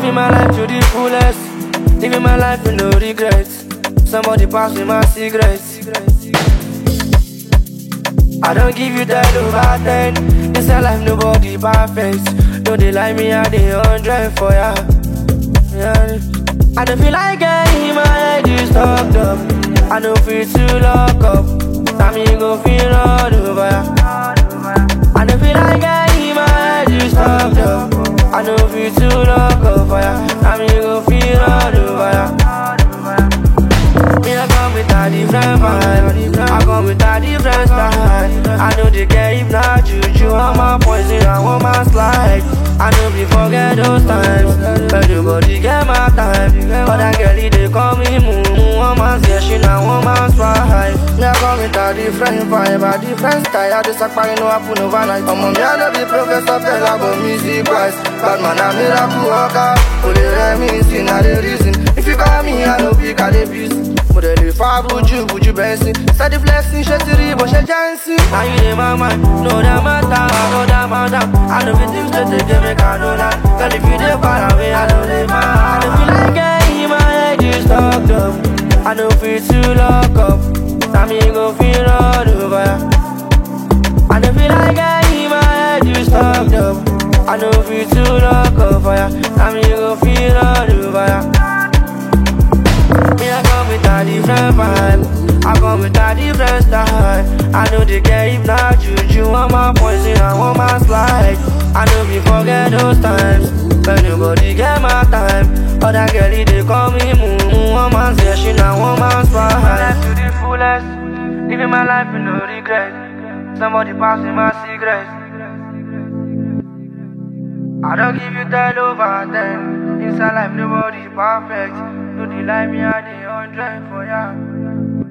living my life to the fullest. Living my life with no regrets. Somebody pass me my cigarettes. I don't give you that over 10. This a life nobody perfect. Don't they like me at the 100 for ya? Yeah. I don't feel like getting my head is stuck up. I don't feel to lock up. Now me go feel all over ya. I don't feel like getting my head is stuck up. I don't feel to lock up for ya. Now me go feel all over ya. Me I come with a different vibe. I come with a different style. I know they care if not juju. I'm my poison, I want my slide. I know we forget those times. But nobody get my time. But that girlie they call me Moo. One man's she now one man's pride. Me I come with a different vibe, a different style. I just act no happen overnight. I'm on me I know the professor fell about music wise. Bad man a miracle worker. Only reminiscing a the reason. If you call me I know pick a the busy. Model if I would you bensin. Steady flexing, she tiri, but she dancing. Now you in my mind, know that matter, I know that matter. I know the things that they give me, I know that. Girl, if you dey far away, I know they mad. I don't feel like getting my head is stuck up. I don't feel to lock up. Now me go feel all over ya. I don't feel like getting my head is stuck up. I don't feel to lock up for ya. Now me go feel all over ya. Me I come with a different vibe. I come with a different style. I know they care if not juju. I'm my poison, I want my slide. I know we forget those times. But nobody get my time. Other girlie they call me Moo. One man's she now one man's pride. Life to the fullest. Living my life with no regret. Somebody pass me my cigarettes. I don't give you that over 10. Inside life nobody perfect. Don't they like me at the 100 for ya?